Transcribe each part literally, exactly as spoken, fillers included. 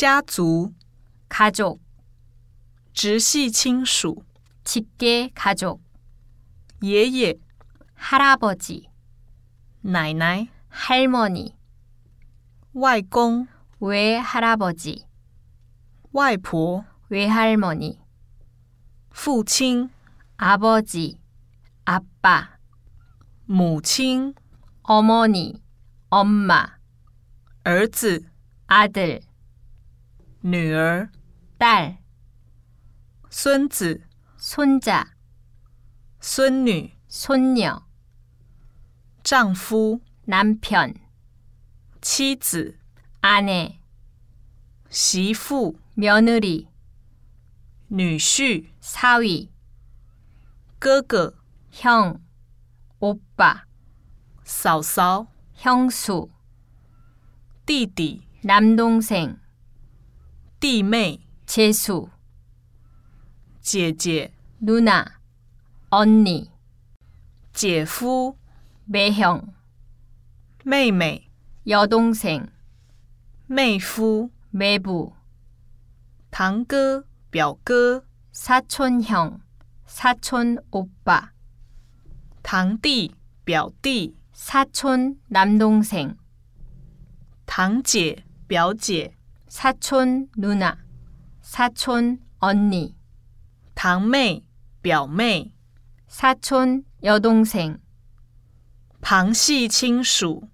家族 가족, 直系亲属 직계 가족, 爷爷 할아버지, 奶奶 할머니, 外公 외할아버지, 外婆 외할머니, 父亲 아버지, 아빠, 母亲 어머니, 엄마, 儿子 아들, 女儿 딸, 孙子 손자, 孙女 손녀, 丈夫 남편, 妻子 아내, 媳妇 며느리, 女婿 사위, 哥哥 형, 오빠, 嫂嫂 형수, 弟弟 남동생, 弟妹 재수, 姐姐 누나, 언니, 姐夫 매형, 妹妹 여동생, 妹夫 매부, 堂哥表哥 사촌형, 사촌 오빠, 堂弟表弟 사촌 남동생, 堂姐表姐 사촌 누나, 사촌 언니, 堂妹表妹 사촌 여동생, 旁系亲属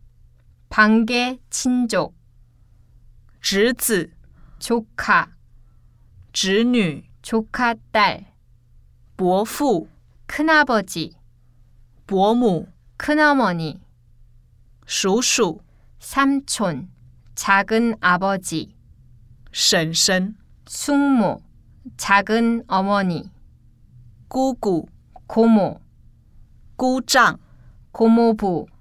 반개 친족, 侄子 조카, 侄女 조카 딸, 伯父 큰아버지, 伯母 큰어머니, 叔叔 삼촌, 작은 아버지, 婶婶 숙모, 작은 어머니, 姑姑 고모, 姑丈 고모부,